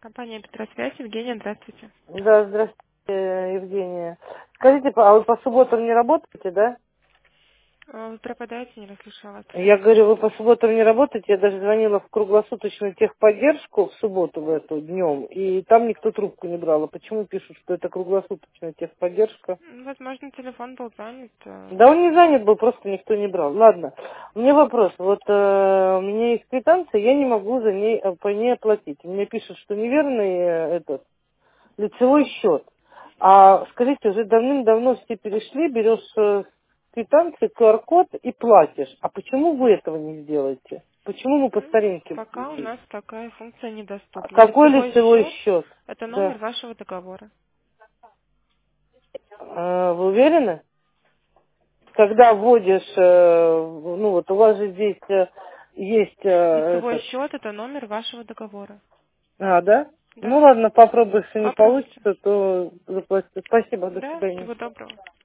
Компания Петросвязь, Евгения, здравствуйте. Да, здравствуйте, Евгения. Скажите, а вы по субботам не работаете, да? Вы пропадаете, не расслышала вас, Я пожалуйста, говорю, еще вы раз. по субботам не работаете, я даже звонила в круглосуточную техподдержку в субботу в эту днем, и там никто трубку не брал. А почему пишут, что это круглосуточная техподдержка? Возможно, телефон был занят. Да он не занят был, просто никто не брал. Ладно, у меня вопрос. Вот у меня есть квитанция, я не могу за ней, по ней оплатить. Мне пишут, что неверный этот лицевой счет. А скажите, уже давным-давно все перешли, берешь квитанции, QR-код и платишь. А почему вы этого не сделаете? Почему мы по старинке? Пока у нас такая функция недоступна. Какой Лицевой лицевой счет– счет? это номер Да. вашего договора. Вы уверены? Когда вводишь, ну вот у вас же здесь есть Лицевой этот... счет– это номер вашего договора. Да? Ну Да, ладно, попробую, если не попробуйте. получится, то заплатите. Спасибо, до Да, свидания. всего доброго.